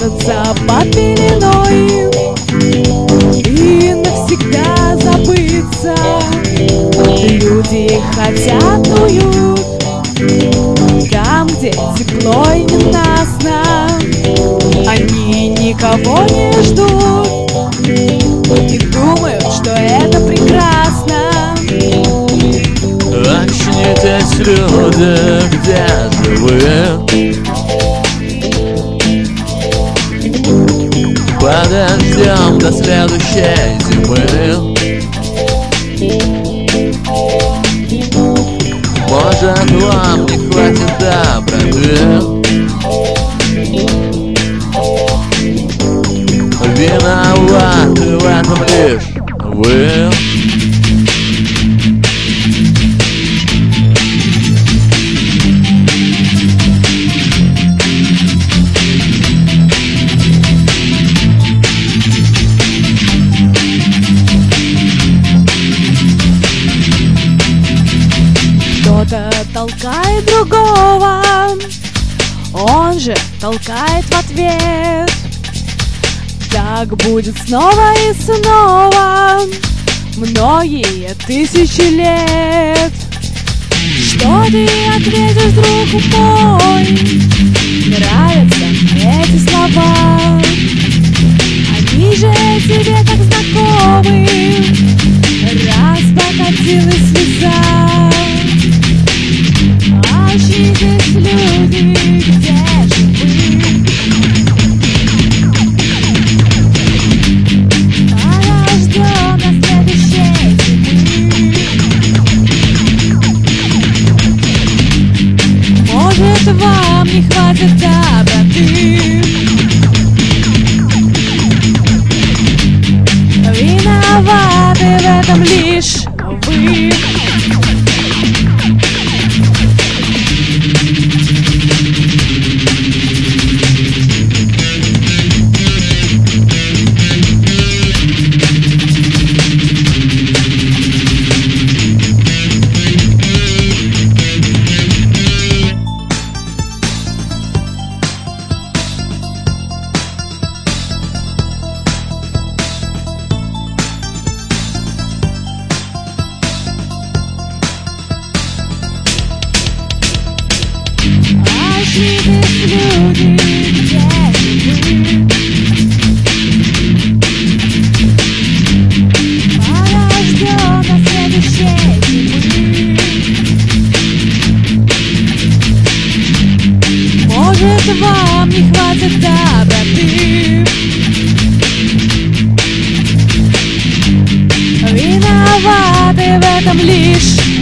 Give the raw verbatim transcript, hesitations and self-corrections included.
прятаться под пеленой и навсегда забыться. Люди хотят уют там, где тепло и ненастно. Они никого не ждут и думают, что это прекрасно. Очнитесь, люди, где же вы? Подождем до следующей зимы. Может, вам не хватит доброты? Виноваты в этом лишь вы. Кто-то толкает другого, он же толкает в ответ. Так будет снова и снова, многие тысячи лет. Что ты ответишь, друг мой? Нравятся эти слова, они же тебе как знакомы. Раз покатилась слеза. Очнитесь, люди, где же вы? Подождем до следующей зимы. Может, вам не хватит доброты? Виноваты в этом лишь вы. Очнитесь, люди, где же вы? Подождем до следующей зимы. Может, вам не хватит доброты? Виноваты в этом лишь